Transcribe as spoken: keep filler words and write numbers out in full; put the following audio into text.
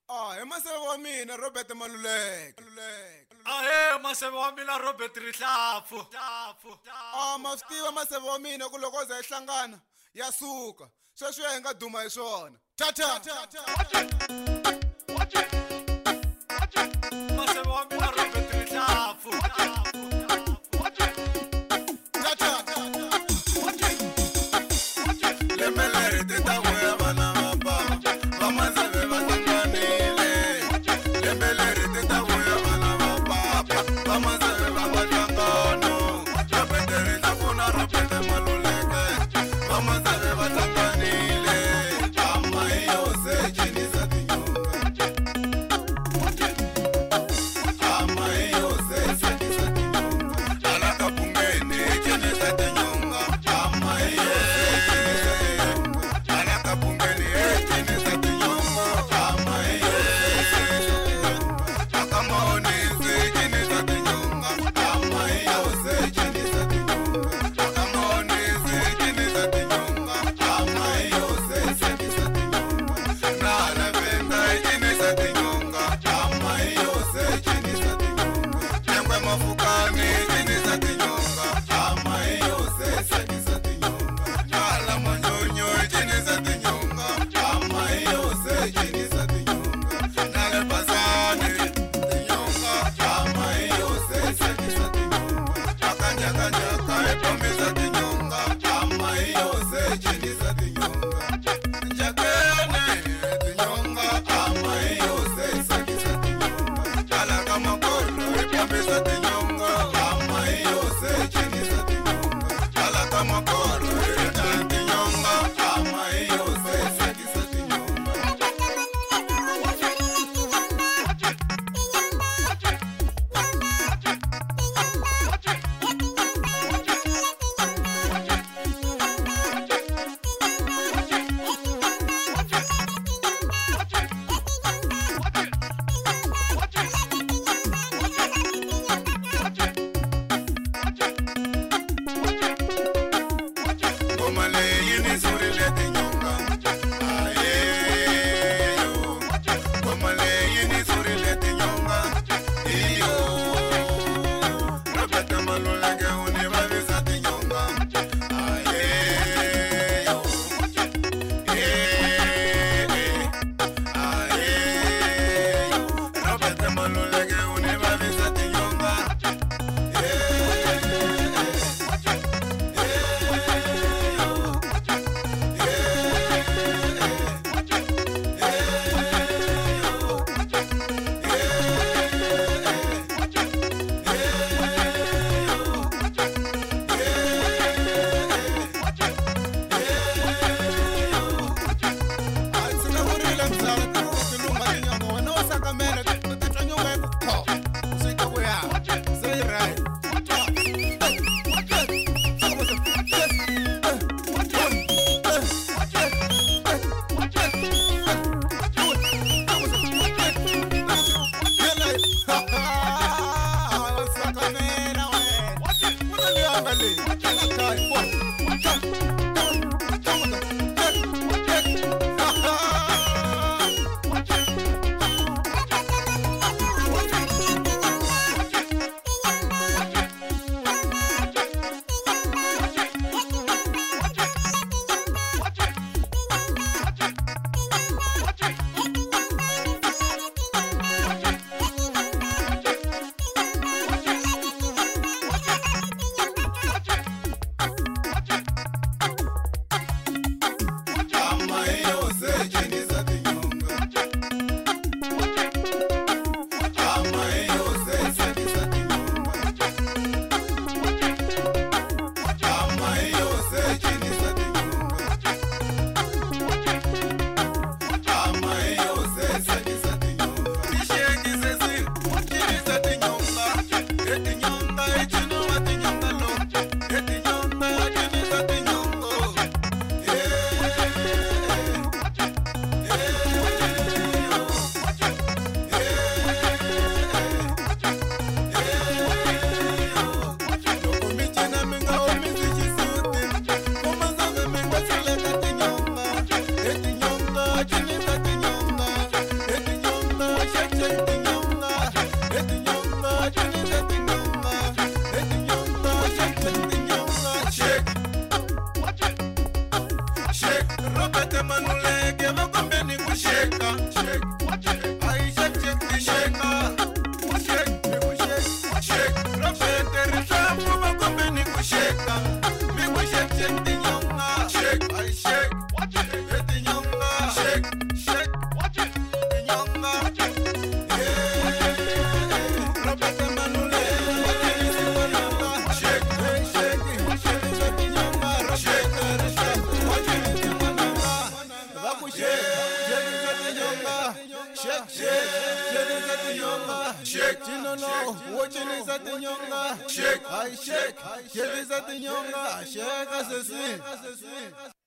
Ah, hi maseve wa mina Robert Maluleke. Ahe maseve wa mina Robert Rihlampfu. Ah, ma swi tiva maseve wa mina ku loko za hi hlangana ya suka. Sweswi hi nga duma hi swona. Tata. Maseve wa mina Robert Rihlampfu. Lemele tita moya bana baba. Mama seve ba tsanganile. Lemele tita moya bana baba. Mama seve ba tsanganano. Robert Rihlampfu na Robert Maluleke. Mama seve ba tsanganile. Ama yo se chinisa tinyonga. shake, shake, cheleza tinyonga, shake, chinono, wo cheleza tinyonga, shake, ay shake, cheleza tinyonga, shake asesi.